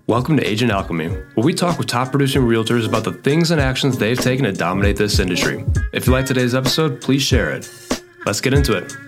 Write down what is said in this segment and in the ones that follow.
Welcome to Agent Alchemy, where we talk with top producing realtors about the things and actions they've taken to dominate this industry. If you like today's episode, please share it. Let's get into it.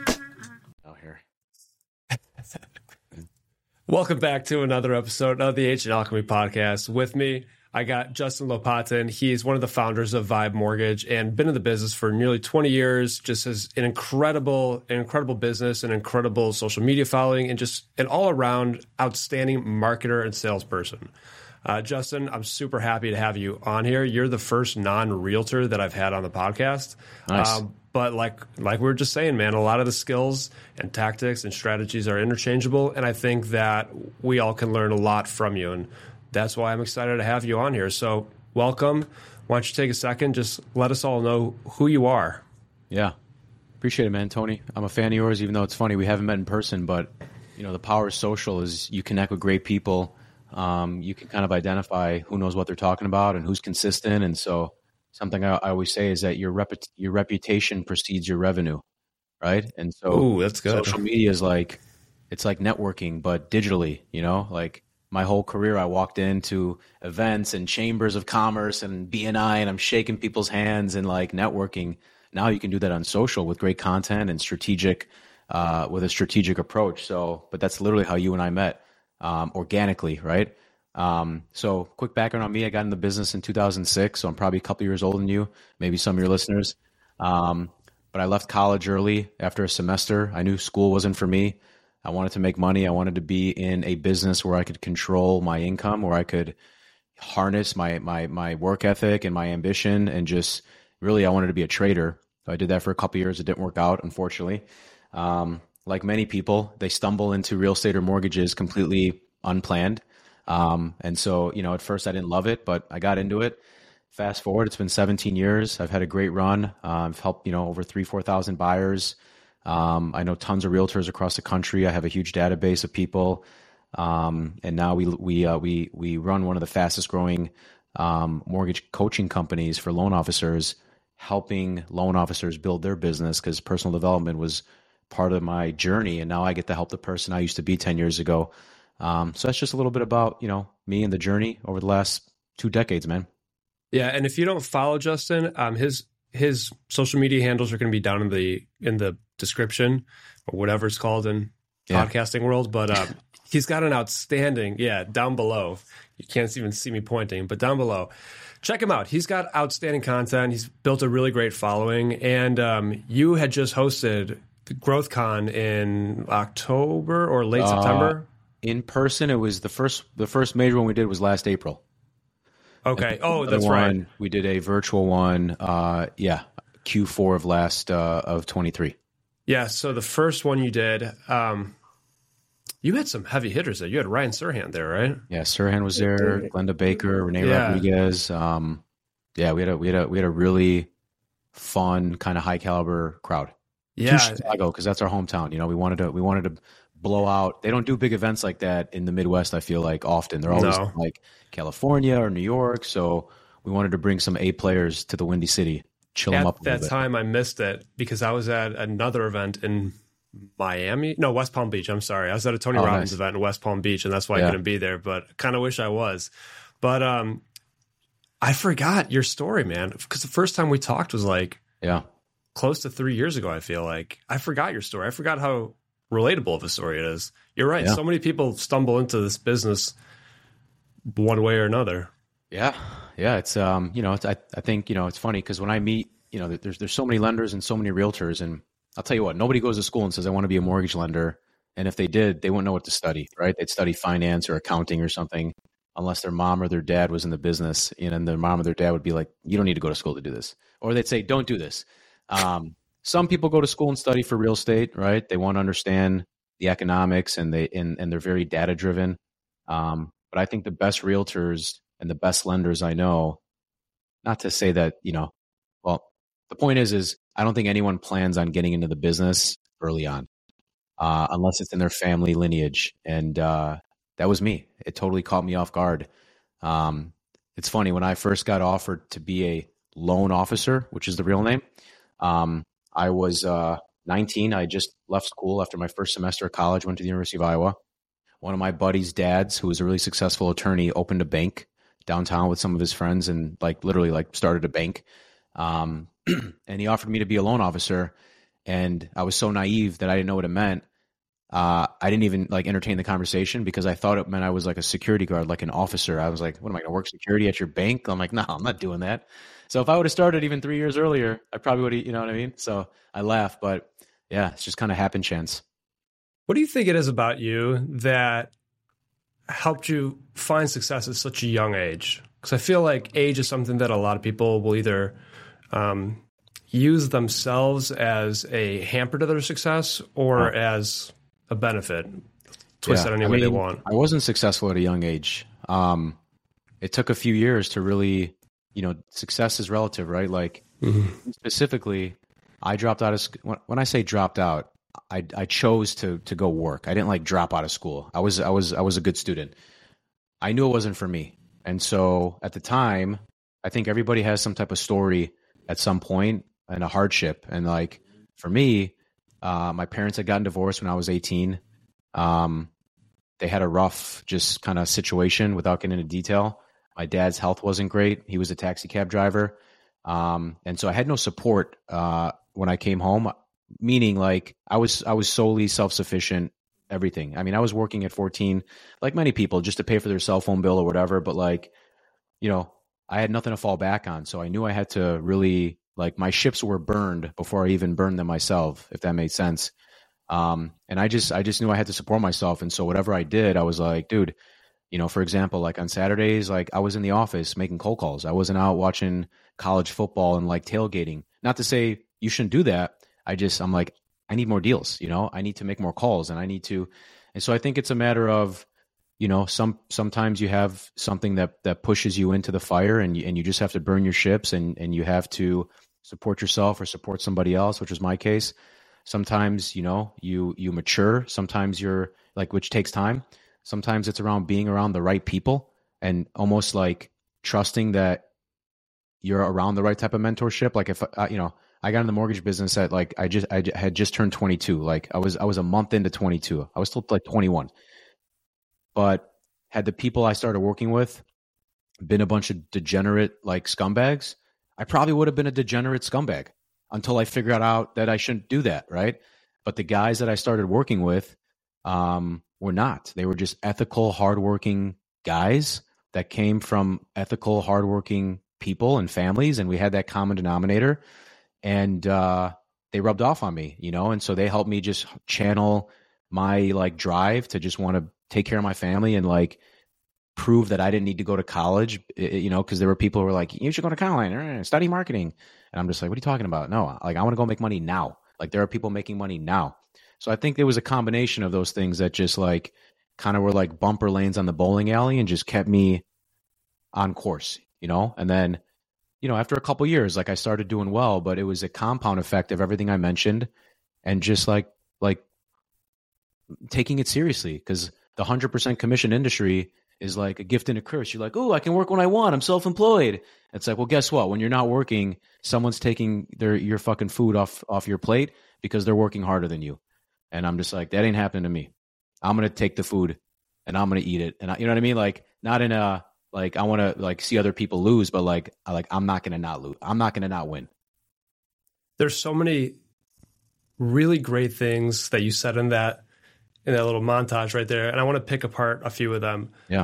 Welcome back to another episode of the Agent Alchemy podcast. With me, I got Justin Lopatin. He's one of the founders of Vibe Mortgage and been in the business for nearly 20 years. Just has an incredible business, an incredible social media following, and just an all-around outstanding marketer and salesperson. Justin, I'm super happy to have you on here. You're the first non-realtor that I've had on the podcast. Nice. But like we were just saying, man, a lot of the skills and tactics and strategies are interchangeable, and I think that we all can learn a lot from you. And that's why I'm excited to have you on here. So welcome. Why don't you take a second, just let us all know who you are. Yeah. Appreciate it, man, Tony. I'm a fan of yours, even though it's funny we haven't met in person, but you know, the power of social is you connect with great people. You can kind of identify who knows what they're talking about and who's consistent. And so something I always say is that your reputation precedes your revenue, right? And so that's good. Social media is like, it's like networking, but digitally, you know, like my whole career, I walked into events and chambers of commerce and BNI, and I'm shaking people's hands and like networking. Now you can do that on social with great content and strategic, with a strategic approach. So, but that's literally how you and I met, organically, right? So quick background on me, I got in the business in 2006. So I'm probably a couple years older than you, maybe some of your listeners. But I left college early after a semester. I knew school wasn't for me. I wanted to make money. I wanted to be in a business where I could control my income, where I could harness my work ethic and my ambition, and just really, I wanted to be a trader. So I did that for a couple of years. It didn't work out, unfortunately. Like many people, they stumble into real estate or mortgages completely unplanned. And so, you know, at first I didn't love it, but I got into it. Fast forward, it's been 17 years. I've had a great run. I've helped, over 4,000 buyers. I know tons of realtors across the country. I have a huge database of people. And now we run one of the fastest growing, mortgage coaching companies for loan officers, helping loan officers build their business, because personal development was part of my journey. And now I get to help the person I used to be 10 years ago. So that's just a little bit about, me and the journey over the last 2 decades, man. Yeah. And if you don't follow Justin, his social media handles are going to be down in the description, or whatever it's called in podcasting world. But he's got an outstanding, down below. You can't even see me pointing, but down below. Check him out. He's got outstanding content. He's built a really great following. And you had just hosted the GrowthCon in October or late September. In person, it was the first major one we did was last April. Okay. Oh, that's right. We did a virtual one. Q4 of last of 23. Yeah. So the first one you did, you had some heavy hitters there. You had Ryan Serhant there, right? Yeah, Serhant was there. Glenda Baker, Renee Rodriguez. We had a really fun kind of high caliber crowd. Yeah, to Chicago, because that's our hometown. We wanted to blow out. They don't do big events like that in the Midwest, I feel like, often. They're always like California or New York. So we wanted to bring some A players to the Windy City, chill them up a little bit. At that time, I missed it because I was at another event in West Palm Beach. I'm sorry. I was at a Tony Robbins event in West Palm Beach, and that's why I couldn't be there, but kind of wish I was. But I forgot your story, man, because the first time we talked was close to 3 years ago, I feel like. I forgot your story. I forgot how relatable of a story it is. You're right. Yeah. So many people stumble into this business one way or another. Yeah. It's, I think, it's funny because when I meet, there's so many lenders and so many realtors, and I'll tell you what, nobody goes to school and says, I want to be a mortgage lender. And if they did, they wouldn't know what to study, right? They'd study finance or accounting or something, unless their mom or their dad was in the business, and their mom or their dad would be like, you don't need to go to school to do this. Or they'd say, don't do this. Some people go to school and study for real estate, right? They want to understand the economics, and they're very data driven. But I think the best realtors and the best lenders I know, not to say that, the point is I don't think anyone plans on getting into the business early on, unless it's in their family lineage. And that was me. It totally caught me off guard. It's funny, when I first got offered to be a loan officer, which is the real name, I was 19. I just left school after my first semester of college, went to the University of Iowa, one of my buddy's dads, who was a really successful attorney, opened a bank downtown with some of his friends and like literally like started a bank. And he offered me to be a loan officer. And I was so naive that I didn't know what it meant. I didn't even like entertain the conversation because I thought it meant I was like a security guard, like an officer. I was like, what am I going to work security at your bank? I'm like, no, I'm not doing that. So if I would have started even 3 years earlier, I probably would have, you know what I mean? So I laugh, but yeah, it's just kind of happen chance. What do you think it is about you that helped you find success at such a young age? Because I feel like age is something that a lot of people will either use themselves as a hamper to their success or as a benefit. Twist it any way they want. I wasn't successful at a young age. It took a few years to really, success is relative, right? Like specifically, I dropped out of school. When I say dropped out, I chose to go work. I didn't like drop out of school. I was a good student. I knew it wasn't for me. And so at the time, I think everybody has some type of story at some point and a hardship. And like for me, my parents had gotten divorced when I was 18. They had a rough just kind of situation without getting into detail. My dad's health wasn't great. He was a taxi cab driver. And so I had no support when I came home, meaning like I was solely self-sufficient, everything. I mean, I was working at 14, like many people, just to pay for their cell phone bill or whatever. But like, I had nothing to fall back on. So I knew I had to really, like, my ships were burned before I even burned them myself, if that made sense. And I just knew I had to support myself. And so whatever I did, I was like, dude, for example, like on Saturdays, like I was in the office making cold calls. I wasn't out watching college football and like tailgating. Not to say you shouldn't do that. I'm like, I need more deals, I need to make more calls and and so I think it's a matter of, sometimes you have something that pushes you into the fire and you just have to burn your ships and you have to support yourself or support somebody else, which was my case. Sometimes, you mature. Sometimes you're like, which takes time. Sometimes it's around being around the right people and almost like trusting that you're around the right type of mentorship. Like if, I got in the mortgage business at like, I had just turned 22. Like I was a month into 22. I was still like 21. But had the people I started working with been a bunch of degenerate like scumbags, I probably would have been a degenerate scumbag until I figured out that I shouldn't do that, right? But the guys that I started working with were not. They were just ethical, hardworking guys that came from ethical, hardworking people and families, and we had that common denominator. And they rubbed off on me, and so they helped me just channel my like drive to just want to take care of my family and like prove that I didn't need to go to college, because there were people who were like, you should go to college, study marketing. And I'm just like, what are you talking about? No, like I want to go make money now. Like there are people making money now. So I think there was a combination of those things that just like kind of were like bumper lanes on the bowling alley and just kept me on course, and then, after a couple of years, like I started doing well, but it was a compound effect of everything I mentioned and just like taking it seriously, because the 100% commission industry is like a gift and a curse. You're like, oh, I can work when I want. I'm self-employed. It's like, well, guess what? When you're not working, someone's taking your fucking food off your plate because they're working harder than you. And I'm just like, that ain't happening to me. I'm going to take the food and I'm going to eat it. And you know what I mean? Like not in a, like I want to like see other people lose, but like I'm not going to not lose. I'm not going to not win. There's so many really great things that you said in that little montage right there, and I want to pick apart a few of them. Yeah.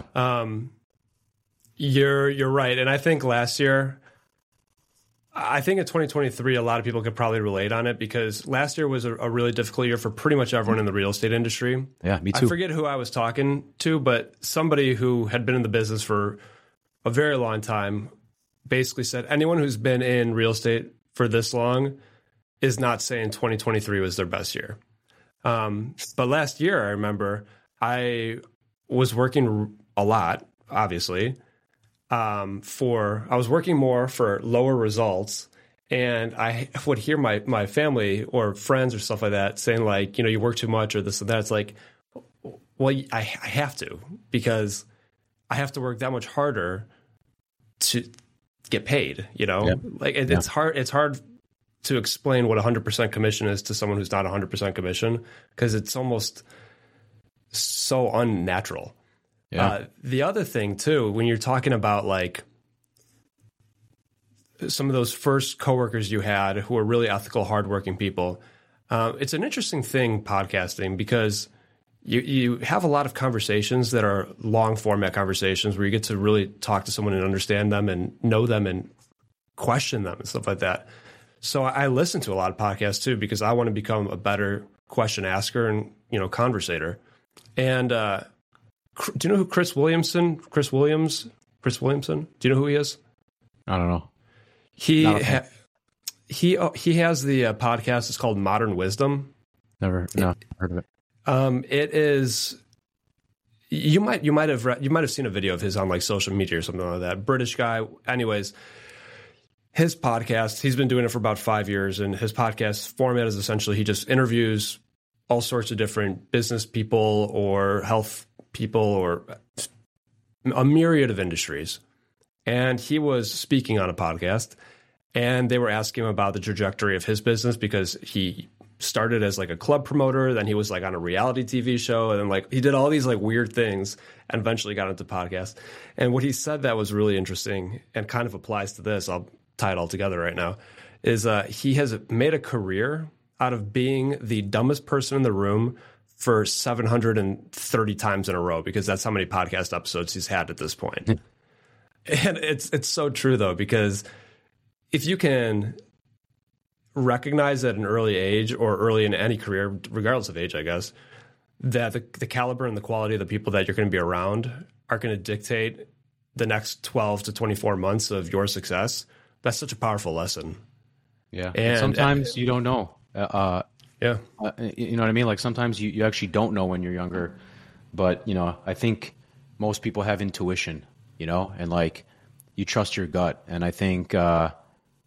You're right, and I think last year, I think in 2023, a lot of people could probably relate on it because last year was a really difficult year for pretty much everyone in the real estate industry. Yeah, me too. I forget who I was talking to, but somebody who had been in the business for a very long time basically said anyone who's been in real estate for this long is not saying 2023 was their best year. But last year, I remember I was working a lot, obviously. I was working more for lower results, and I would hear my family or friends or stuff like that saying like, you work too much or this and that. It's like, well, I have to, because I have to work that much harder to get paid, Yeah. Like it's hard to explain what 100% commission is to someone who's not 100% commission, because it's almost so unnatural. Yeah. The other thing too, when you're talking about like some of those first coworkers you had who are really ethical, hardworking people, it's an interesting thing, podcasting, because you have a lot of conversations that are long format conversations where you get to really talk to someone and understand them and know them and question them and stuff like that. So I listen to a lot of podcasts too, because I want to become a better question asker and, conversator. And do you know who Chris Williamson? Do you know who he is? I don't know. He has the podcast. It's called Modern Wisdom. Never heard of it. It is. You might have seen a video of his on like social media or something like that. British guy. Anyways, his podcast. He's been doing it for about 5 years, and his podcast format is essentially he just interviews all sorts of different business people or health people or a myriad of industries. And he was speaking on a podcast, and they were asking him about the trajectory of his business because he started as like a club promoter, then he was like on a reality TV show, and then like he did all these like weird things and eventually got into podcasts. And what he said that was really interesting and kind of applies to this, I'll tie it all together right now, is he has made a career out of being the dumbest person in the room for 730 times in a row, because that's how many podcast episodes he's had at this point. And it's so true though, because if you can recognize at an early age or early in any career, regardless of age, I guess, that the caliber and the quality of the people that you're going to be around are going to dictate the next 12 to 24 months of your success, that's such a powerful lesson. Yeah. And sometimes you don't know. Yeah. You know what I mean? Like sometimes you actually don't know when you're younger, but I think most people have intuition, and like you trust your gut. And I think, for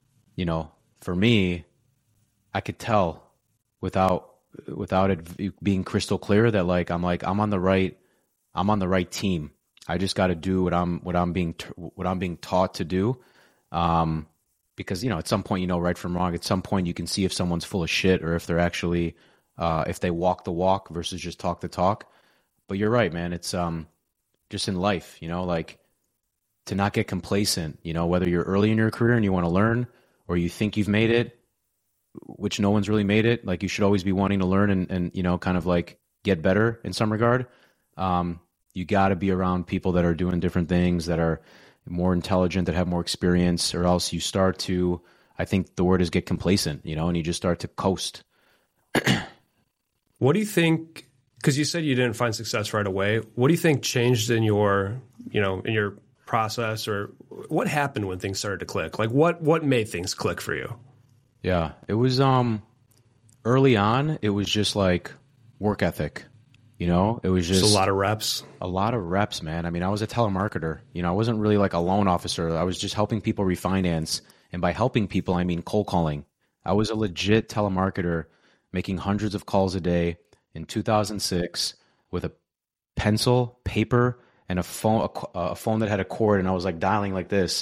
me, I could tell without it being crystal clear that I'm on the right team. I just got to do what I'm being taught to do. Because, at some point, right from wrong. At some point, you can see if someone's full of shit or if they're actually, if they walk the walk versus just talk the talk. But you're right, man. It's just in life, like to not get complacent, whether you're early in your career and you want to learn or you think you've made it, which no one's really made it. Like you should always be wanting to learn and kind of like get better in some regard. You got to be around people that are doing different things, that are more intelligent, that have more experience, or else you start to, I think the word is get complacent, and you just start to coast. What do you think, because you said you didn't find success right away, what do you think changed in your, in your process, or what happened when things started to click? Like what made things click for you? Yeah, it was early on, it was just like work ethic. It was just a lot of reps. A lot of reps, man. I mean, I was a telemarketer. I wasn't really like a loan officer. I was just helping people refinance. And by helping people, I mean cold calling. I was a legit telemarketer making hundreds of calls a day in 2006 with a pencil, paper, and a phone that had a cord. And I was like dialing like this.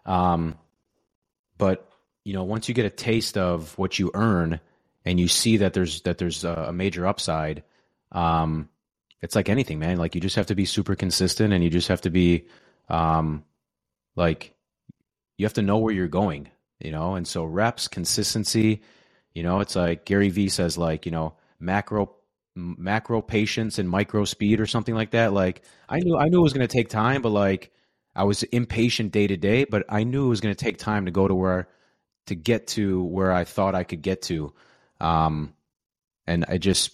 But, once you get a taste of what you earn and you see that there's a major upside, it's like anything, man. Like you just have to be super consistent, and you just have to be, like you have to know where you're going, and so reps, consistency, it's like Gary Vee says, like, macro patience and micro speed or something like that. Like I knew it was going to take time, but like I was impatient day to day, but I knew it was going to take time to get to where I thought I could get to. And I just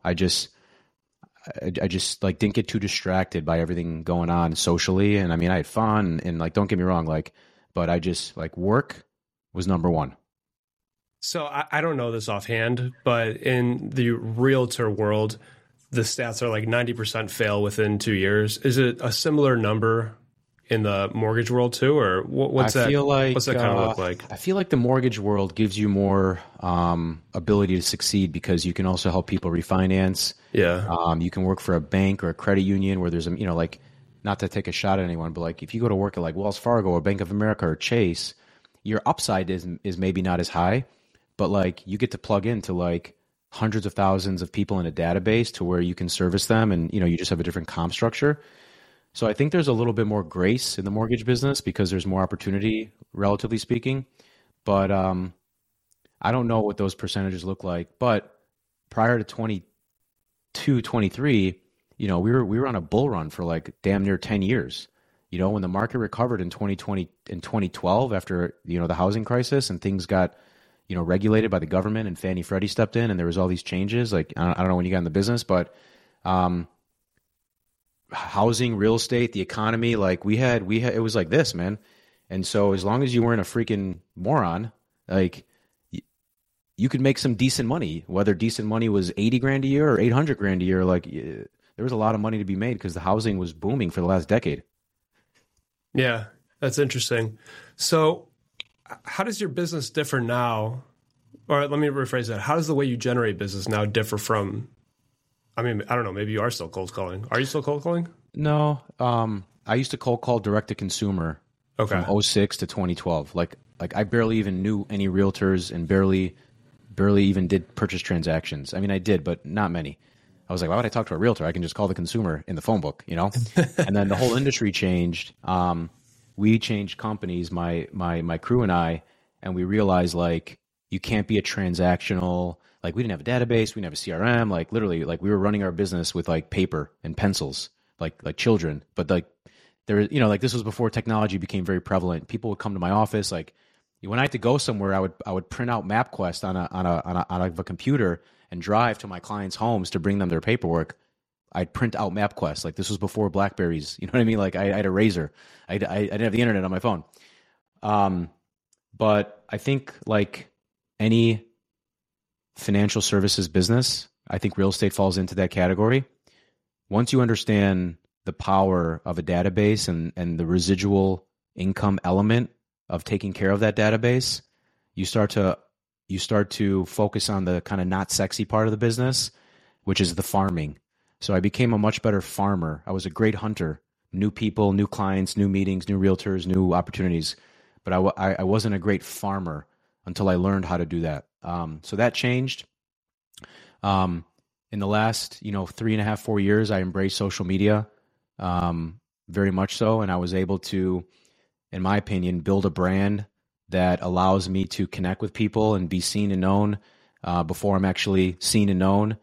like didn't get too distracted by everything going on socially. And I mean, I had fun and like, don't get me wrong, like, but I just like work was number one. So I don't know this offhand, but in the realtor world, the stats are like 90% fail within 2 years. Is it a similar number in the mortgage world too, or what's that? What's that kind of look like? I feel like the mortgage world gives you more ability to succeed because you can also help people refinance. Yeah. You can work for a bank or a credit union where there's like, not to take a shot at anyone, but like if you go to work at like Wells Fargo or Bank of America or Chase, your upside is maybe not as high, but like you get to plug into like hundreds of thousands of people in a database to where you can service them, and you just have a different comp structure. So I think there's a little bit more grace in the mortgage business because there's more opportunity, relatively speaking. But I don't know what those percentages look like. But prior to 22, 23, we were on a bull run for like damn near 10 years. When the market recovered in 2020 and 2012 after the housing crisis and things got regulated by the government and Fannie Freddie stepped in and there was all these changes. Like, I don't know when you got in the business, but housing, real estate, the economy, like we had, it was like this, man. And so as long as you weren't a freaking moron, like you could make some decent money, whether decent money was 80 grand a year or 800 grand a year. Like there was a lot of money to be made because the housing was booming for the last decade. Yeah, that's interesting. So how does your business differ now? Or let me rephrase that. How does the way you generate business now differ from, I don't know, maybe you are still cold calling. Are you still cold calling? No. I used to cold call direct to consumer from 2006 to 2012. Like I barely even knew any realtors and barely even did purchase transactions. I did, but not many. I was like, why would I talk to a realtor? I can just call the consumer in the phone book, And then the whole industry changed. We changed companies, my crew and I, and we realized like you can't be a transactional. Like we didn't have a database, we didn't have a CRM. Like literally, like we were running our business with like paper and pencils, like children. But like there, like this was before technology became very prevalent. People would come to my office. Like when I had to go somewhere, I would print out MapQuest on a computer and drive to my clients' homes to bring them their paperwork. I'd print out MapQuest. Like this was before Blackberries. You know what I mean? Like I had a Razor. I didn't have the internet on my phone. But I think like any financial services business, I think real estate falls into that category. Once you understand the power of a database and the residual income element of taking care of that database, you start to focus on the kind of not sexy part of the business, which is the farming. So I became a much better farmer. I was a great hunter, new people, new clients, new meetings, new realtors, new opportunities. But I wasn't a great farmer until I learned how to do that. So that changed. In the last, 3.5, 4 years, I embraced social media very much so. And I was able to, in my opinion, build a brand that allows me to connect with people and be seen and known before I'm actually seen and known.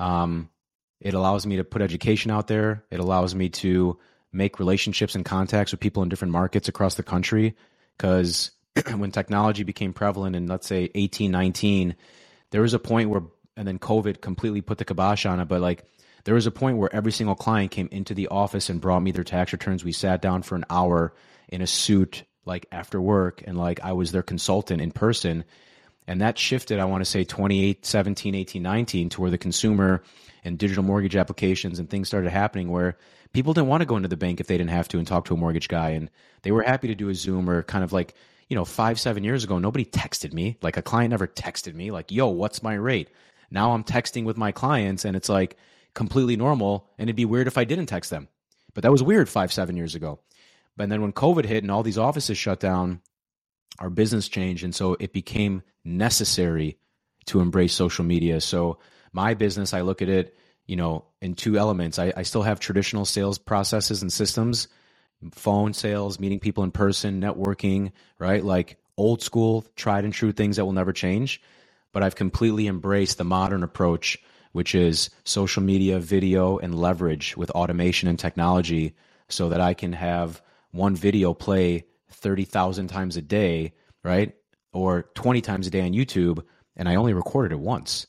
It allows me to put education out there. It allows me to make relationships and contacts with people in different markets across the country. Because when technology became prevalent in, let's say, 18, 19, there was a point where, and then COVID completely put the kibosh on it, but like there was a point where every single client came into the office and brought me their tax returns. We sat down for an hour in a suit, like after work, and like I was their consultant in person. And that shifted, I want to say 2017, 18, 19, to where the consumer and digital mortgage applications and things started happening where people didn't want to go into the bank if they didn't have to and talk to a mortgage guy. And they were happy to do a Zoom or kind of like, 5-7 years ago, nobody texted me. Like a client never texted me like, yo, what's my rate? Now I'm texting with my clients and it's like completely normal. And it'd be weird if I didn't text them. But that was weird 5-7 years ago. But then when COVID hit and all these offices shut down, our business changed. And so it became necessary to embrace social media. So my business, I look at it, in two elements. I still have traditional sales processes and systems, phone sales, meeting people in person, networking, right? Like old school, tried and true things that will never change. But I've completely embraced the modern approach, which is social media, video, and leverage with automation and technology so that I can have one video play 30,000 times a day, right? Or 20 times a day on YouTube, and I only recorded it once.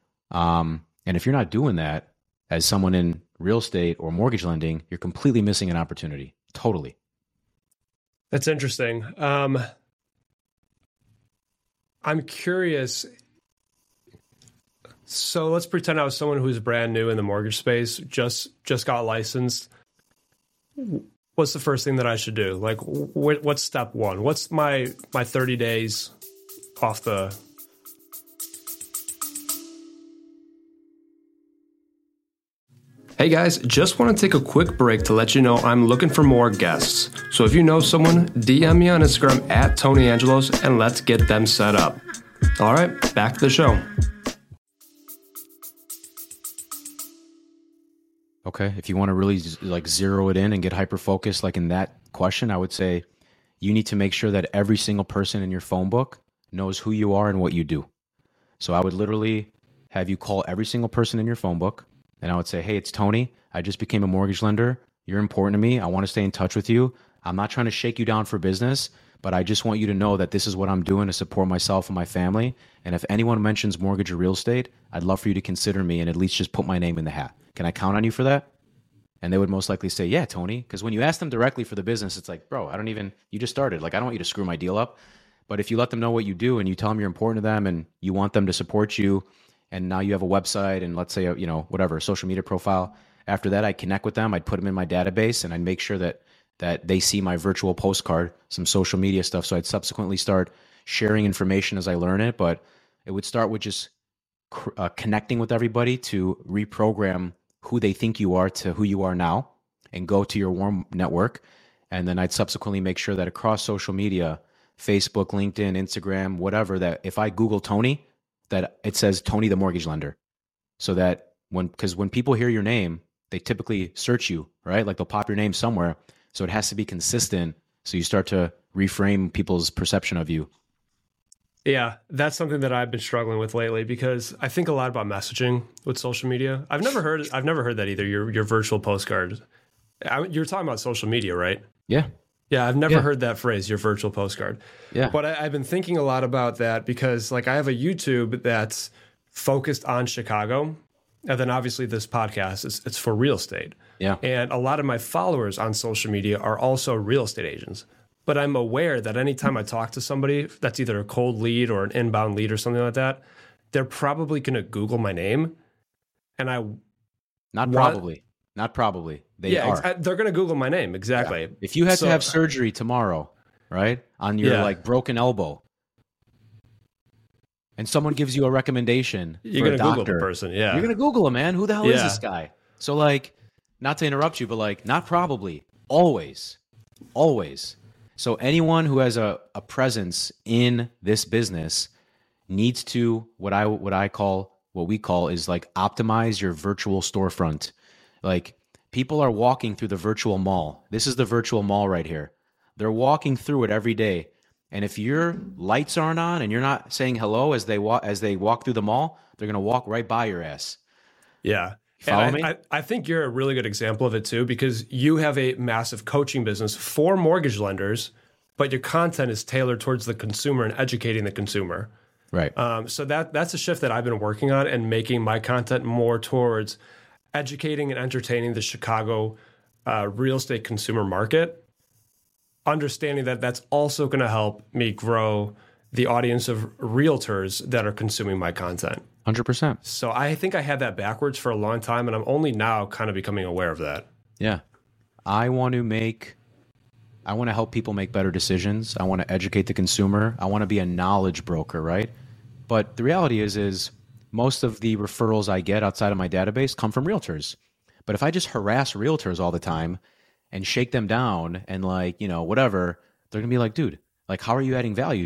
And if you're not doing that as someone in real estate or mortgage lending, you're completely missing an opportunity. Totally. That's interesting. I'm curious. So let's pretend I was someone who's brand new in the mortgage space, just got licensed. What's the first thing that I should do? Like, what's step one? What's my 30 days off the... Hey guys, just want to take a quick break to let you know I'm looking for more guests. So if you know someone, DM me on Instagram at Tony Angelos and let's get them set up. All right, back to the show. Okay. If you want to really like zero it in and get hyper focused, like in that question, I would say you need to make sure that every single person in your phone book knows who you are and what you do. So I would literally have you call every single person in your phone book, and I would say, hey, it's Tony. I just became a mortgage lender. You're important to me. I want to stay in touch with you. I'm not trying to shake you down for business, but I just want you to know that this is what I'm doing to support myself and my family. And if anyone mentions mortgage or real estate, I'd love for you to consider me and at least just put my name in the hat. Can I count on you for that? And they would most likely say, yeah, Tony. Because when you ask them directly for the business, it's like, bro, you just started. Like, I don't want you to screw my deal up. But if you let them know what you do and you tell them you're important to them and you want them to support you, and now you have a website and let's say, whatever, a social media profile, after that, I'd connect with them. I'd put them in my database and I'd make sure that they see my virtual postcard, some social media stuff. So I'd subsequently start sharing information as I learn it. But it would start with just connecting with everybody to reprogram who they think you are to who you are now and go to your warm network. And then I'd subsequently make sure that across social media, Facebook, LinkedIn, Instagram, whatever, that if I Google Tony, that it says Tony the mortgage lender. So that because when people hear your name, they typically search you, right? Like they'll pop your name somewhere. So it has to be consistent. So you start to reframe people's perception of you. Yeah, that's something that I've been struggling with lately because I think a lot about messaging with social media. I've never heard that either. Your virtual postcard. You're talking about social media, right? Yeah. Yeah, I've never heard that phrase, your virtual postcard. Yeah. But I've been thinking a lot about that because like I have a YouTube that's focused on Chicago. And then obviously this podcast, it's for real estate. Yeah. And a lot of my followers on social media are also real estate agents. But I'm aware that anytime I talk to somebody that's either a cold lead or an inbound lead or something like that, they're probably going to Google my name. And Not probably. They are. They're going to Google my name. Exactly. Yeah. If you had to have surgery tomorrow, right, on your like broken elbow, and someone gives you a recommendation you're for a doctor, Google the person. Yeah. You're going to Google him, man. Who the hell is this guy? So like, not to interrupt you, but like, not probably, always. So anyone who has a presence in this business needs to what we call is like optimize your virtual storefront. Like people are walking through the virtual mall. This is the virtual mall right here. They're walking through it every day. And if your lights aren't on and you're not saying hello as they walk through the mall, they're going to walk right by your ass. Yeah. Follow me? I think you're a really good example of it too, because you have a massive coaching business for mortgage lenders, but your content is tailored towards the consumer and educating the consumer. Right. So that's a shift that I've been working on and making my content more towards educating and entertaining the Chicago real estate consumer market, understanding that that's also going to help me grow the audience of realtors that are consuming my content. 100%. So I think I had that backwards for a long time, and I'm only now kind of becoming aware of that. Yeah. I want to help people make better decisions. I want to educate the consumer. I want to be a knowledge broker, right? But the reality is most of the referrals I get outside of my database come from realtors. But if I just harass realtors all the time and shake them down and whatever, they're going to be like, dude, like, how are you adding value?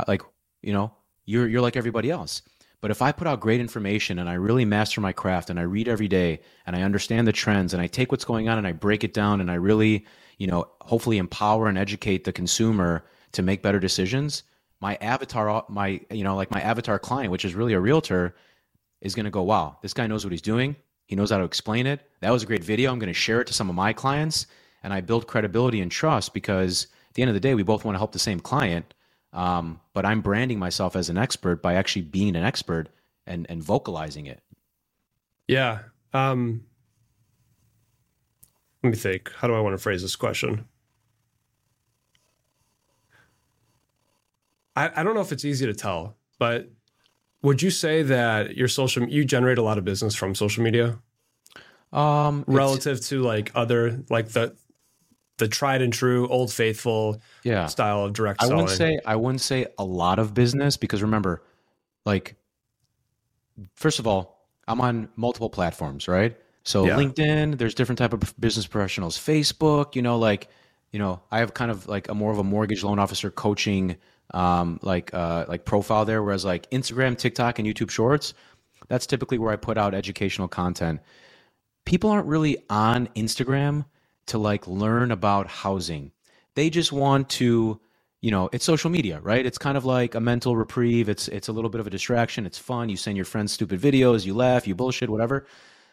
You're like everybody else. But if I put out great information and I really master my craft and I read every day and I understand the trends and I take what's going on and I break it down and I really, hopefully empower and educate the consumer to make better decisions, my avatar client, which is really a realtor, is going to go, wow, this guy knows what he's doing. He knows how to explain it. That was a great video. I'm going to share it to some of my clients. And I build credibility and trust because at the end of the day, we both want to help the same client. But I'm branding myself as an expert by actually being an expert and vocalizing it. Yeah. Let me think. How do I want to phrase this question? I don't know if it's easy to tell, but would you say that you generate a lot of business from social media? Relative to like other, like the tried and true old faithful style of direct selling? I wouldn't say a lot of business because remember, like, first of all, I'm on multiple platforms, right? So LinkedIn, there's different type of business professionals. Facebook, I have kind of like more of a mortgage loan officer coaching like profile there. Whereas like Instagram, TikTok, and YouTube Shorts, that's typically where I put out educational content. people aren't really on Instagram to like learn about housing. They just want to, it's social media, right? It's kind of like a mental reprieve. It's a little bit of a distraction. It's fun. You send your friends stupid videos, you laugh, you bullshit, whatever.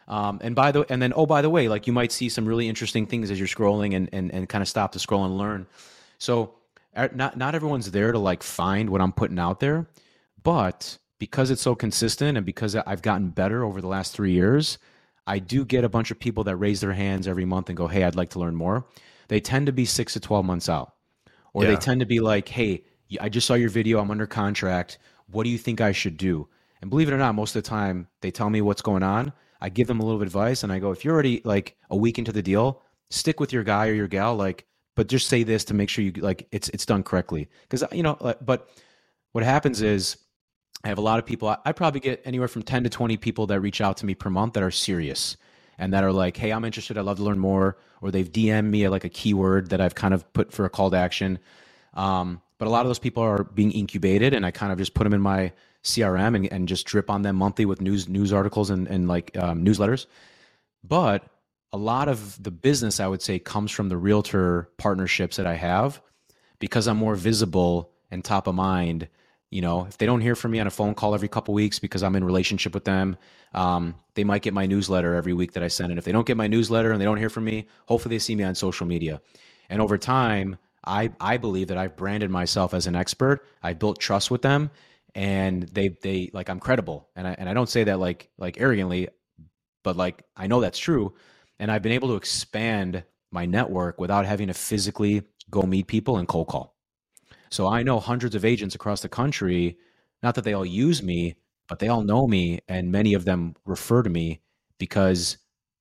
By the way, like you might see some really interesting things as you're scrolling and kind of stop to scroll and learn. So not everyone's there to like find what I'm putting out there, but because it's so consistent and because I've gotten better over the last 3 years, I do get a bunch of people that raise their hands every month and go, hey, I'd like to learn more. They tend to be 6 to 12 months out. Or they tend to be like, hey, I just saw your video. I'm under contract. What do you think I should do? And believe it or not, most of the time they tell me what's going on. I give them a little bit of advice and I go, if you're already like a week into the deal, stick with your guy or your gal, like, but just say this to make sure you like it's done correctly. Because, but what happens is I have a lot of people. I probably get anywhere from 10 to 20 people that reach out to me per month that are serious and that are like, hey, I'm interested. I'd love to learn more. Or they've DM'd me like a keyword that I've kind of put for a call to action. But a lot of those people are being incubated and I kind of just put them in my CRM and just drip on them monthly with news articles and like newsletters. But a lot of the business, I would say, comes from the realtor partnerships that I have because I'm more visible and top of mind. If they don't hear from me on a phone call every couple of weeks because I'm in relationship with them, they might get my newsletter every week that I send. And if they don't get my newsletter and they don't hear from me, hopefully they see me on social media. And over time, I believe that I've branded myself as an expert. I built trust with them and they like I'm credible. And I don't say that like arrogantly, but like I know that's true. And I've been able to expand my network without having to physically go meet people and cold call. So I know hundreds of agents across the country, not that they all use me, but they all know me. And many of them refer to me because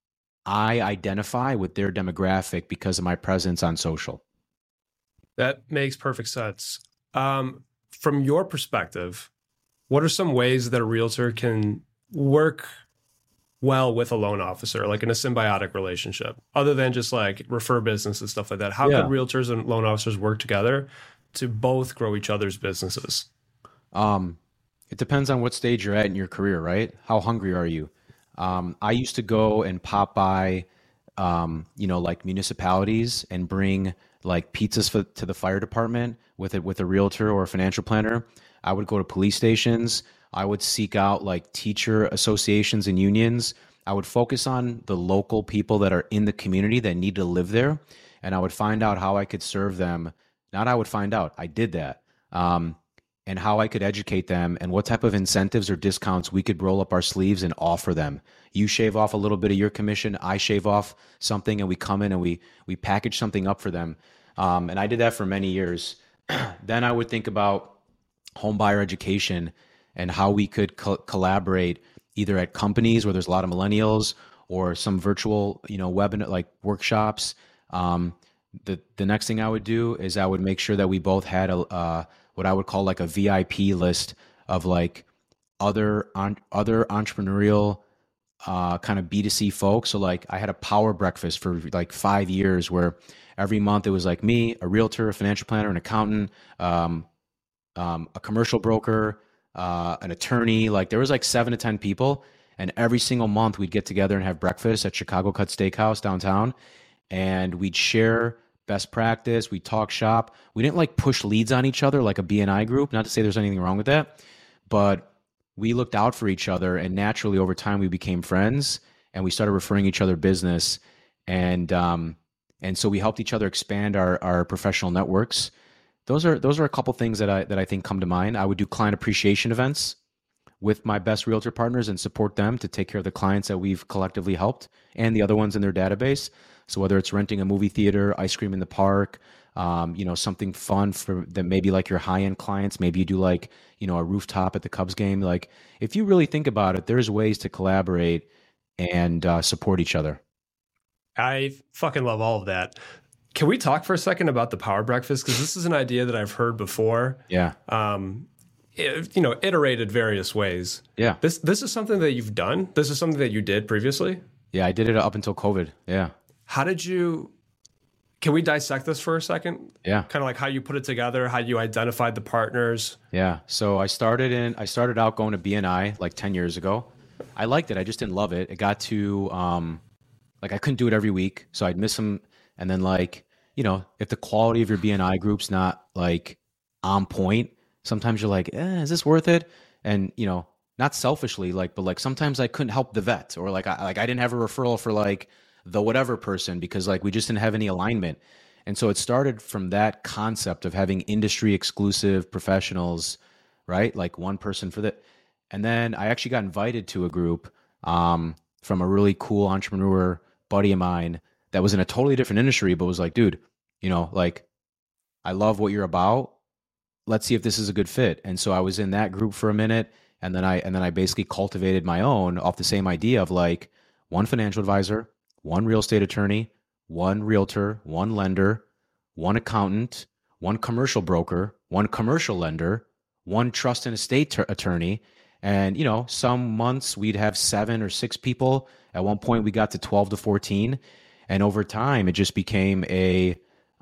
I identify with their demographic because of my presence on social. That makes perfect sense. From your perspective, what are some ways that a realtor can work well with a loan officer, like in a symbiotic relationship, other than just like refer business and stuff like that? How could realtors and loan officers work together to both grow each other's businesses? It depends on what stage you're at in your career, right? How hungry are you? I used to go and pop by, like municipalities and bring like pizzas to the fire department with a realtor or a financial planner. I would go to police stations. I would seek out like teacher associations and unions. I would focus on the local people that are in the community that need to live there. And I would find out how I could serve them. I did that. And how I could educate them and what type of incentives or discounts we could roll up our sleeves and offer them. You shave off a little bit of your commission, I shave off something, and we come in and we package something up for them. And I did that for many years. Then I would think about home buyer education and how we could collaborate either at companies where there's a lot of millennials or some virtual, webinar like workshops. The next thing I would do is I would make sure that we both had what I would call like a VIP list of like other entrepreneurial kind of B2C folks. So like I had a power breakfast for like 5 years where every month it was like me, a realtor, a financial planner, an accountant, a commercial broker, an attorney. Like there was like 7 to 10 people, and every single month we'd get together and have breakfast at Chicago Cut Steakhouse downtown, and we'd share best practice. We'd talk shop. We didn't like push leads on each other like a BNI group. Not to say there's anything wrong with that, but we looked out for each other, and naturally over time we became friends and we started referring each other business. And so we helped each other expand our professional networks. Those are a couple things that I think come to mind. I would do client appreciation events with my best realtor partners and support them to take care of the clients that we've collectively helped and the other ones in their database. So whether it's renting a movie theater, ice cream in the park, something fun for that, maybe like your high-end clients, maybe you do like, a rooftop at the Cubs game. Like if you really think about it, there's ways to collaborate and support each other. I fucking love all of that. Can we talk for a second about the power breakfast? Because this is an idea that I've heard before. Yeah. Iterated various ways. Yeah. This is something that you've done? This is something that you did previously? Yeah, I did it up until COVID. Yeah. Can we dissect this for a second? Yeah. Kind of like how you put it together, how you identified the partners. Yeah. So I started out going to BNI like 10 years ago. I liked it. I just didn't love it. It got to like I couldn't do it every week, so I'd miss them. And then like, if the quality of your BNI group's not like on point, sometimes you're like, is this worth it? And not selfishly, like, but like sometimes I couldn't help the vet, or like I didn't have a referral for like the whatever person because like we just didn't have any alignment. And so it started from that concept of having industry exclusive professionals, right? Like one person for that. And then I actually got invited to a group from a really cool entrepreneur buddy of mine that was in a totally different industry, but was like, dude, like I love what you're about. Let's see if this is a good fit. And so I was in that group for a minute, and then I basically cultivated my own off the same idea of like one financial advisor, one real estate attorney, one realtor, one lender, one accountant, one commercial broker, one commercial lender, one trust and estate attorney. And, some months we'd have 7 or 6 people. At one point we got to 12 to 14. And over time, it just became a,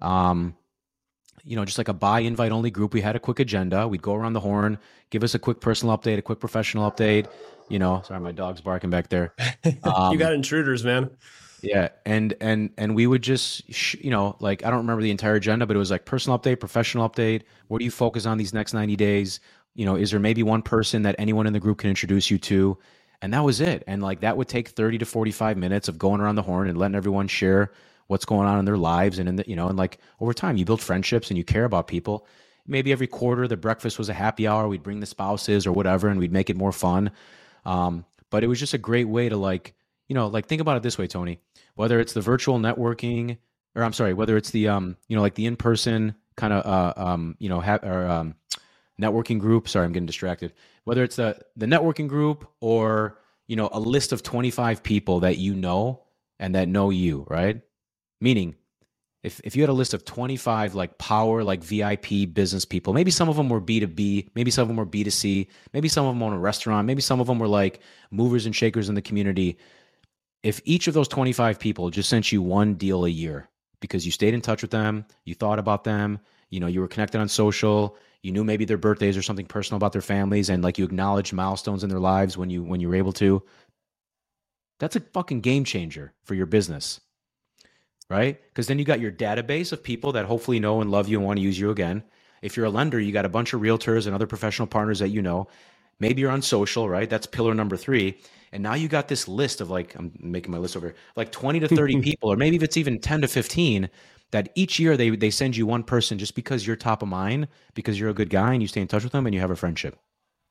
just like a buy invite only group. We had a quick agenda. We'd go around the horn, give us a quick personal update, a quick professional update. Sorry, my dog's barking back there. You got intruders, man. Yeah. And we would just, like, I don't remember the entire agenda, but it was like personal update, professional update. What do you focus on these next 90 days? Is there maybe one person that anyone in the group can introduce you to? And that was it. And like, that would take 30 to 45 minutes of going around the horn and letting everyone share what's going on in their lives. And and like over time you build friendships and you care about people. Maybe every quarter the breakfast was a happy hour. We'd bring the spouses or whatever, and we'd make it more fun. But it was just a great way to like think about it this way, Tony, whether it's the virtual networking or whether it's the, like the in-person kind of, networking group. Sorry, I'm getting distracted. Whether it's the networking group or, a list of 25 people that and that know you, right? Meaning if you had a list of 25 like power, like VIP business people, maybe some of them were B2B, maybe some of them were B2C, maybe some of them own a restaurant, maybe some of them were like movers and shakers in the community. If each of those 25 people just sent you one deal a year because you stayed in touch with them, you thought about them, you were connected on social, you knew maybe their birthdays or something personal about their families, and like you acknowledged milestones in their lives when you were able to, that's a fucking game changer for your business, right? Because then you got your database of people that hopefully know and love you and want to use you again. If you're a lender, you got a bunch of realtors and other professional partners that maybe you're on social, right? That's pillar number 3. And now you got this list of like, I'm making my list over here, like 20 to 30 people, or maybe if it's even 10 to 15, that each year they send you one person just because you're top of mind, because you're a good guy and you stay in touch with them and you have a friendship.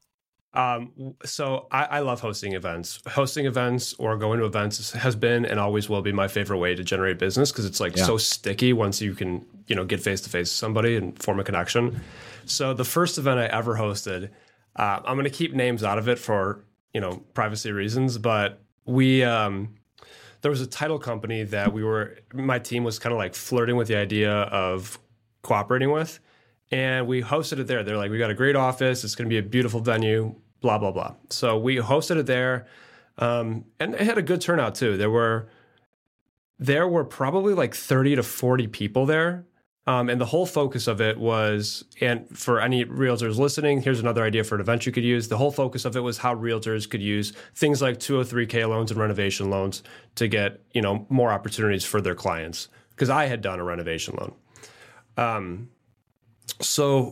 So I love hosting events. Hosting events or going to events has been and always will be my favorite way to generate business, because it's like so sticky once you can, get face to face with somebody and form a connection. So the first event I ever hosted, I'm going to keep names out of it for, privacy reasons, but there was a title company that my team was kind of like flirting with the idea of cooperating with. And we hosted it there. They're like, we got a great office. It's going to be a beautiful venue, blah, blah, blah. So we hosted it there. And it had a good turnout too. There were probably like 30 to 40 people there. And the whole focus of it was, and for any realtors listening, here's another idea for an event you could use. The whole focus of it was how realtors could use things like 203K loans and renovation loans to get, more opportunities for their clients. Because I had done a renovation loan. So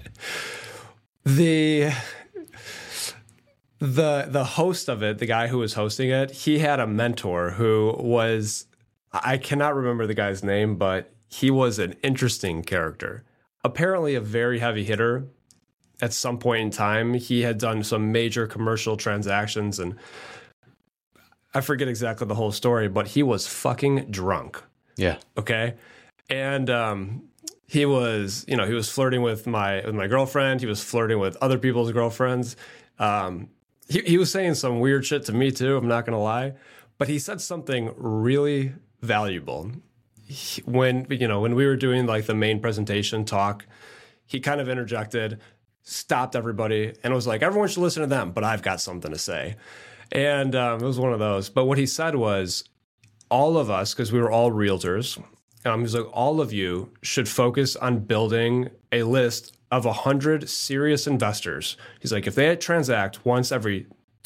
the host of it, the guy who was hosting it, he had a mentor who was, I cannot remember the guy's name, but he was an interesting character. Apparently a very heavy hitter. At some point in time, he had done some major commercial transactions, and I forget exactly the whole story, but he was fucking drunk. Yeah. Okay. And he was flirting with my girlfriend. He was flirting with other people's girlfriends. He was saying some weird shit to me too. I'm not going to lie, but he said something really valuable. When we were doing like the main presentation talk, he kind of interjected, stopped everybody, and was like, everyone should listen to them, but I've got something to say. And it was one of those. But what he said was, all of us, because we were all realtors, he's like, all of you should focus on building a list of 100 serious investors. He's like, if they transact once every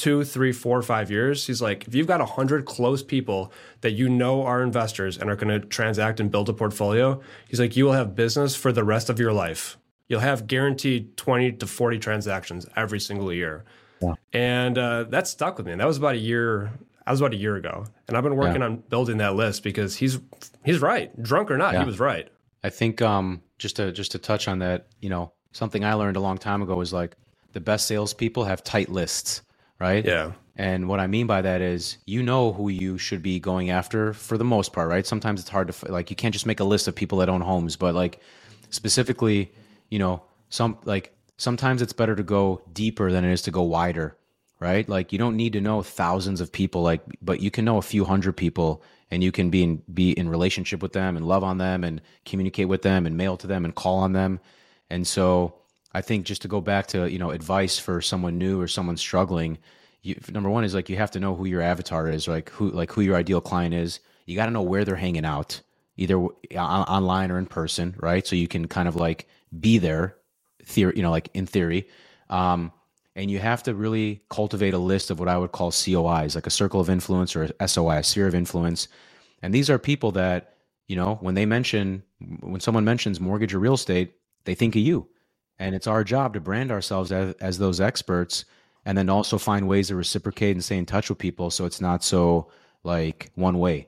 2, 3, 4, 5 years, he's like, if you've got 100 close people that you know are investors and are going to transact and build a portfolio, he's like, you will have business for the rest of your life. You'll have guaranteed 20 to 40 transactions every single year. Yeah. And that stuck with me. And that was about a year. That was about a year ago. And I've been working on building that list because he's right. Drunk or not, he was right. I think just to touch on that, something I learned a long time ago was like the best salespeople have tight lists, right? Yeah. And what I mean by that is, who you should be going after for the most part, right? Sometimes it's hard to, like, you can't just make a list of people that own homes, but like specifically, sometimes it's better to go deeper than it is to go wider, right? Like you don't need to know thousands of people, but you can know a few hundred people and you can be in relationship with them and love on them and communicate with them and mail to them and call on them. And so I think just to go back to, advice for someone new or someone struggling, number one is like, you have to know who your avatar is, who your ideal client is. You got to know where they're hanging out, either online or in person, right? So you can kind of like be there, in theory. And you have to really cultivate a list of what I would call COIs, like a circle of influence or a SOI, a sphere of influence. And these are people that, when someone mentions mortgage or real estate, they think of you. And it's our job to brand ourselves as those experts, and then also find ways to reciprocate and stay in touch with people so it's not so like one way,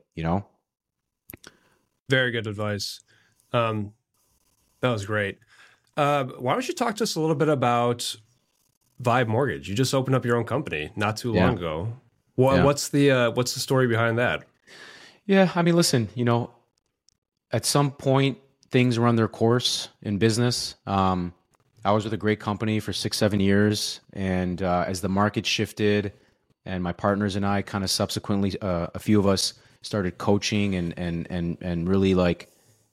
Very good advice. That was great. Why don't you talk to us a little bit about Vibe Mortgage? You just opened up your own company not too long ago. What's the story behind that? Yeah, I mean, listen, at some point things run their course in business. I was with a great company for 6-7 years, and as the market shifted, and my partners and I kind of subsequently, a few of us started coaching and really like,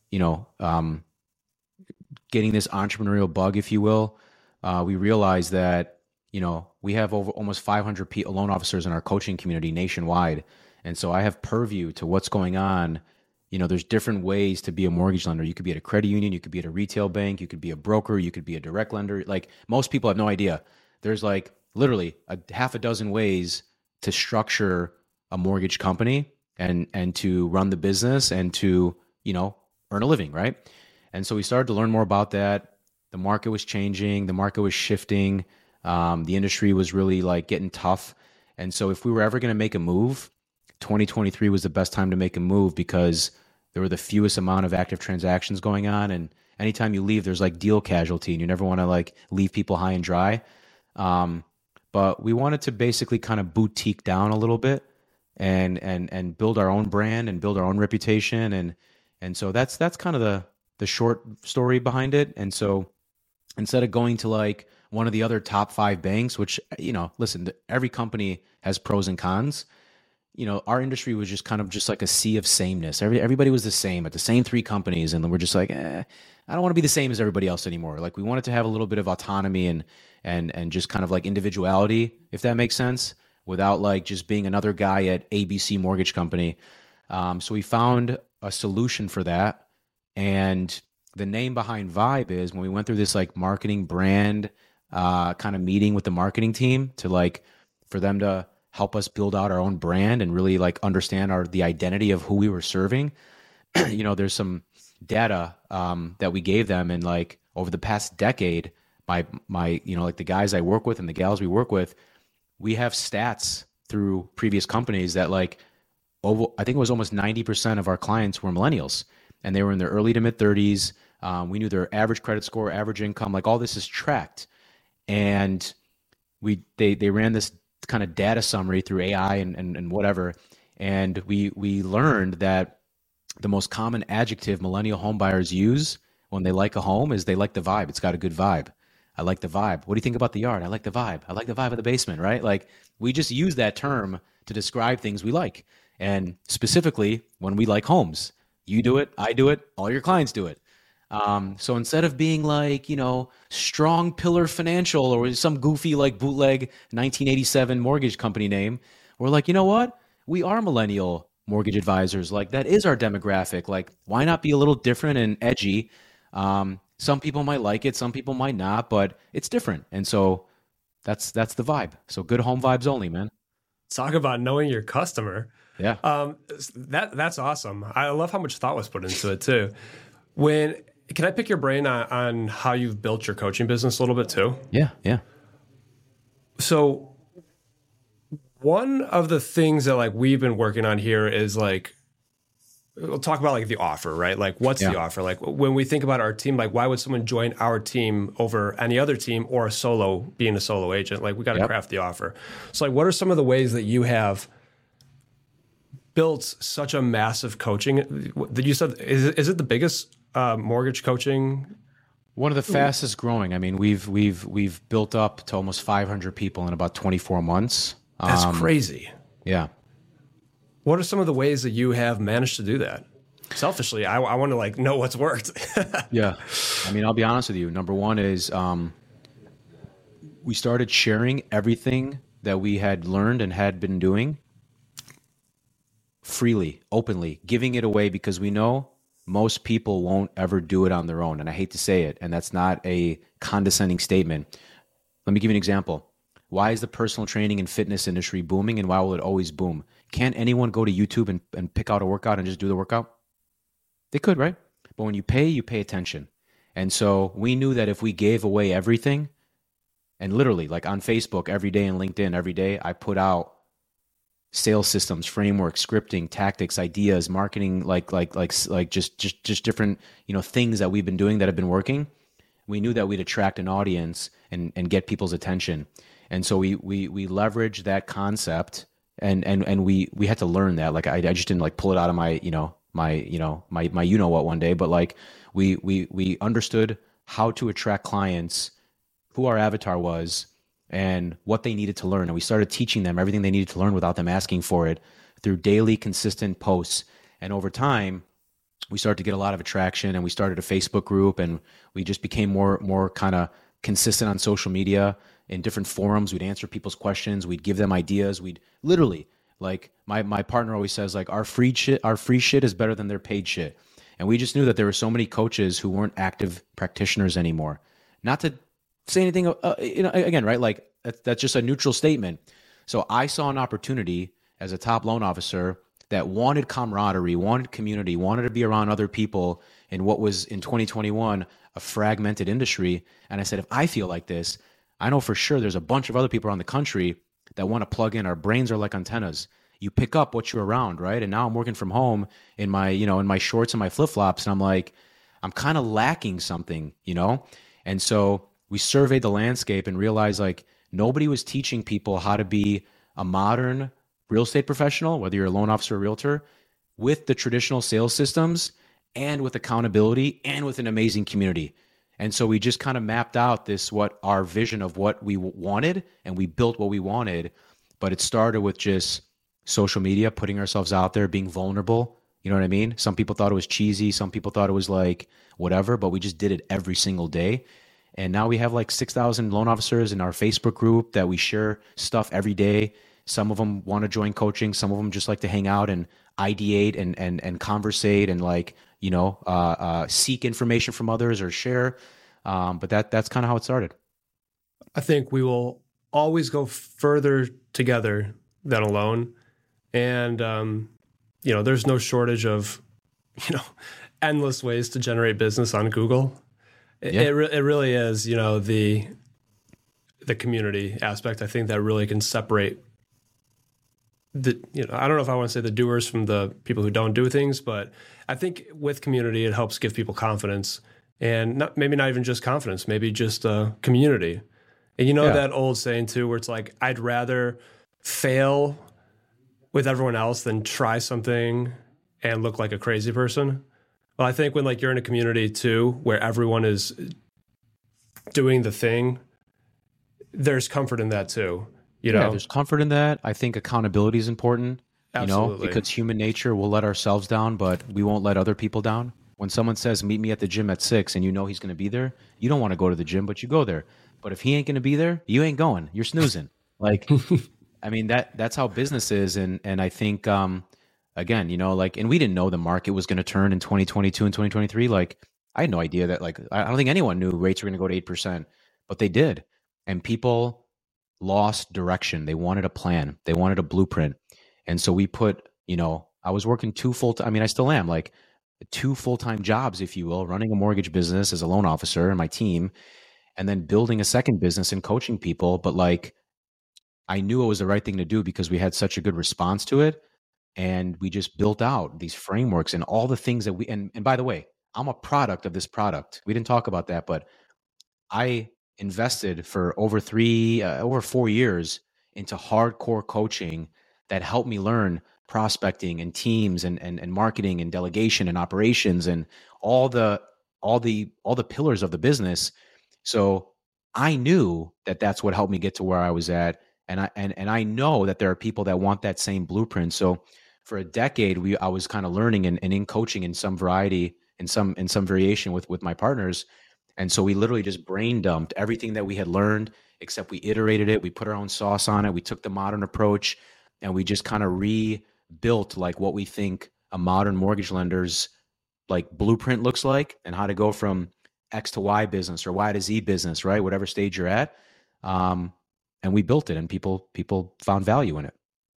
getting this entrepreneurial bug, if you will. We realized that, we have over almost 500 loan officers in our coaching community nationwide. And so I have purview to what's going on. There's different ways to be a mortgage lender. You could be at a credit union, you could be at a retail bank, you could be a broker, you could be a direct lender. Like most people have no idea. There's like literally a half a dozen ways to structure a mortgage company and to run the business and to, earn a living, right? And so we started to learn more about that. The market was changing, the market was shifting. The industry was really like getting tough. And so if we were ever going to make a move, 2023 was the best time to make a move because there were the fewest amount of active transactions going on. And anytime you leave, there's like deal casualty and you never want to like leave people high and dry. But we wanted to basically kind of boutique down a little bit and build our own brand and build our own reputation. And so that's kind of the short story behind it. And so instead of going to like one of the other top 5 banks, which, listen, every company has pros and cons. Our industry was just kind of just like a sea of sameness. Everybody was the same at the same 3 companies. And then we're just like, I don't want to be the same as everybody else anymore. Like we wanted to have a little bit of autonomy and just kind of like individuality, if that makes sense, without like just being another guy at ABC Mortgage Company. So we found a solution for that. And the name behind Vibe is when we went through this like marketing brand kind of meeting with the marketing team to like for them to help us build out our own brand and really like understand the identity of who we were serving. There's some data that we gave them, and like over the past decade, my like the guys I work with and the gals we work with, we have stats through previous companies that like I think it was almost 90% of our clients were millennials, and they were in their early to mid 30s. We knew their average credit score, average income, like all this is tracked, and they ran this kind of data summary through AI and whatever. And we learned that the most common adjective millennial home buyers use when they like a home is they like the vibe. It's got a good vibe. I like the vibe. What do you think about the yard? I like the vibe. I like the vibe of the basement, right? Like we just use that term to describe things we like. And specifically when we like homes, you do it, I do it, all your clients do it. So instead of being like, Strong Pillar Financial or some goofy like bootleg 1987 mortgage company name, we're like, you know what? We are millennial mortgage advisors. Like that is our demographic. Like why not be a little different and edgy? Some people might like it, some people might not, but it's different. And so That's the vibe. So good home vibes only, man. Talk about knowing your customer. Yeah. That's awesome. I love how much thought was put into it too. Can I pick your brain on how you've built your coaching business a little bit too? Yeah. Yeah. So one of the things that like we've been working on here is like, we'll talk about like the offer, right? Like what's the offer? Like when we think about our team, like why would someone join our team over any other team or being a solo agent? Like we got to craft the offer. So like, what are some of the ways that you have built such a massive coaching that you said, is it the biggest mortgage coaching? One of the fastest growing. I mean, we've built up to almost 500 people in about 24 months. That's crazy. Yeah. What are some of the ways that you have managed to do that? Selfishly, I want to like know what's worked. Yeah. I mean, I'll be honest with you. Number one is we started sharing everything that we had learned and had been doing freely, openly, giving it away because we know most people won't ever do it on their own. And I hate to say it, and that's not a condescending statement. Let me give you an example. Why is the personal training and fitness industry booming, and why will it always boom? Can't anyone go to YouTube and pick out a workout and just do the workout? They could, right? But when you pay attention. And so we knew that if we gave away everything, and literally like on Facebook every day and LinkedIn every day, I put out sales systems, frameworks, scripting, tactics, ideas, marketing, like just different, things that we've been doing that have been working. We knew that we'd attract an audience and get people's attention. And so we leveraged that concept and we had to learn that. Like I just didn't like pull it out of my what one day, but like we understood how to attract clients, who our avatar was, and what they needed to learn. And we started teaching them everything they needed to learn without them asking for it through daily consistent posts. And over time, we started to get a lot of attraction, and we started a Facebook group, and we just became more kind of consistent on social media in different forums. We'd answer people's questions. We'd give them ideas. We'd literally, like my partner always says, like our free shit is better than their paid shit. And we just knew that there were so many coaches who weren't active practitioners anymore. Not to say anything, again, right? Like that's just a neutral statement. So I saw an opportunity as a top loan officer that wanted camaraderie, wanted community, wanted to be around other people in what was in 2021 a fragmented industry. And I said, if I feel like this, I know for sure there's a bunch of other people around the country that want to plug in. Our brains are like antennas. You pick up what you're around, right? And now I'm working from home in my shorts and my flip-flops, and I'm like, I'm kind of lacking something, And so we surveyed the landscape and realized like nobody was teaching people how to be a modern real estate professional, whether you're a loan officer or realtor, with the traditional sales systems and with accountability and with an amazing community. And so we just kind of mapped out what our vision of what we wanted, and we built what we wanted. But it started with just social media, putting ourselves out there, being vulnerable. You know what I mean? Some people thought it was cheesy. Some people thought it was like whatever, but we just did it every single day. And now we have like 6,000 loan officers in our Facebook group that we share stuff every day. Some of them want to join coaching. Some of them just like to hang out and ideate and conversate and like, seek information from others or share. But that's kind of how it started. I think we will always go further together than alone. And, there's no shortage of, endless ways to generate business on Google. It really is, the community aspect. I think that really can separate I don't know if I want to say the doers from the people who don't do things, but I think with community, it helps give people confidence, and maybe not even just confidence, maybe just a community. And that old saying too, where it's like, I'd rather fail with everyone else than try something and look like a crazy person. Well, I think when like you're in a community too, where everyone is doing the thing, there's comfort in that too. There's comfort in that. I think accountability is important, Absolutely. Because human nature, we'll let ourselves down, but we won't let other people down. When someone says, meet me at the gym at 6 and he's going to be there, you don't want to go to the gym, but you go there. But if he ain't going to be there, you ain't going. You're snoozing. Like, I mean, that's how business is. And I think, again, and we didn't know the market was going to turn in 2022 and 2023. Like, I had no idea that, like, I don't think anyone knew rates were going to go to 8%, but they did. And people lost direction. They wanted a plan. They wanted a blueprint. And so we put, I was working I still am, like 2 full-time jobs, if you will, running a mortgage business as a loan officer and my team, and then building a second business and coaching people. But like, I knew it was the right thing to do because we had such a good response to it. And we just built out these frameworks and all the things that and by the way, I'm a product of this product. We didn't talk about that, but I invested for over 4 years into hardcore coaching that helped me learn prospecting and teams and marketing and delegation and operations and all the pillars of the business. So I knew that that's what helped me get to where I was at. And I know that there are people that want that same blueprint. So for a decade, I was kind of learning and in coaching in some variety, in some variation with my partners. And so we literally just brain dumped everything that we had learned, except we iterated it. We put our own sauce on it. We took the modern approach and we just kind of rebuilt like what we think a modern mortgage lender's like blueprint looks like and how to go from X to Y business or Y to Z business, right? Whatever stage you're at. And we built it and people found value in it.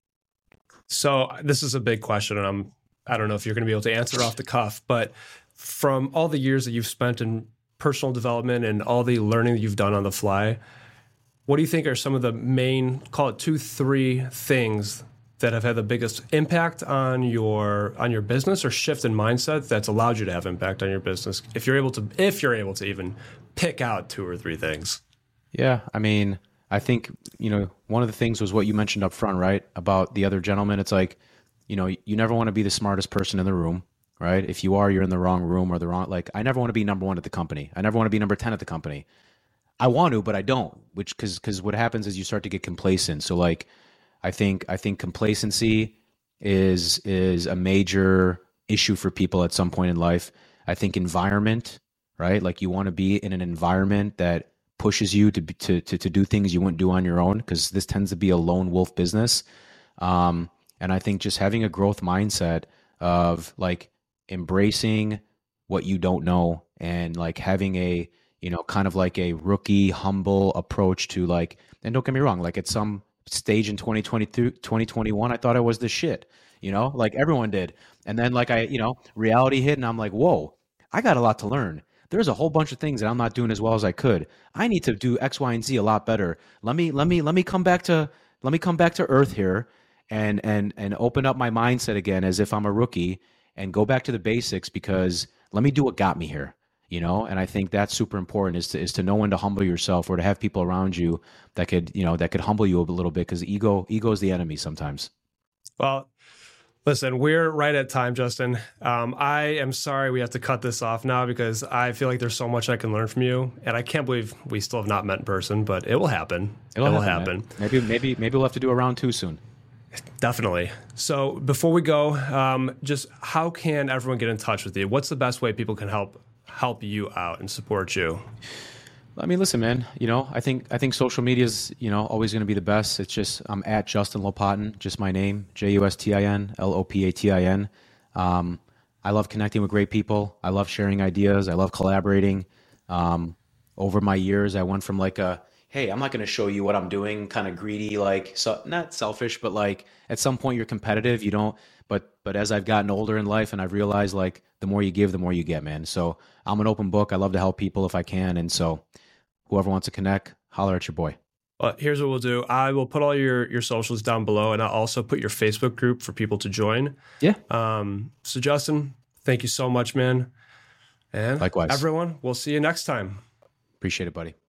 So this is a big question and I don't know if you're going to be able to answer it off the cuff, but from all the years that you've spent in personal development and all the learning that you've done on the fly, what do you think are some of the main, call it 2-3 things that have had the biggest impact on your business or shift in mindset that's allowed you to have impact on your business? If you're able to even pick out 2 or 3 things. Yeah. I mean, I think, one of the things was what you mentioned up front, right? About the other gentleman. It's like, you never want to be the smartest person in the room, right? If you are, you're in the wrong room or like, I never want to be number 1 at the company. I never want to be number 10 at the company. I want to, but I don't, because what happens is you start to get complacent. So like, I think complacency is a major issue for people at some point in life. I think environment, right? Like you want to be in an environment that pushes you to do things you wouldn't do on your own, because this tends to be a lone wolf business. And I think just having a growth mindset of like embracing what you don't know and like having a, kind of like a rookie, humble approach to like, and don't get me wrong, like at some stage in 2021, I thought I was the shit, like everyone did. And then like reality hit and I'm like, whoa, I got a lot to learn. There's a whole bunch of things that I'm not doing as well as I could. I need to do X, Y, and Z a lot better. Let me come back to earth here and open up my mindset again as if I'm a rookie and go back to the basics, because let me do what got me here, And I think that's super important is to know when to humble yourself or to have people around you that could humble you a little bit, because ego is the enemy sometimes. Well, listen, we're right at time, Justin. I am sorry we have to cut this off now because I feel like there's so much I can learn from you, and I can't believe we still have not met in person, but it will happen. It will happen. Maybe we'll have to do a round 2 soon. Definitely. So before we go, just how can everyone get in touch with you? What's the best way people can help you out and support you? I mean, listen, man, I think social media is, always going to be the best. It's just, I'm at Justin Lopatin, just my name, JUSTIN LOPATIN. I love connecting with great people. I love sharing ideas. I love collaborating. Over my years, I went from like hey, I'm not going to show you what I'm doing, kind of greedy, like, so not selfish, but like at some point you're competitive. You don't, but as I've gotten older in life and I've realized like the more you give, the more you get, man. So I'm an open book. I love to help people if I can. And so whoever wants to connect, holler at your boy. Well, here's what we'll do. I will put all your socials down below, and I'll also put your Facebook group for people to join. Yeah. So Justin, thank you so much, man. And likewise, everyone, we'll see you next time. Appreciate it, buddy.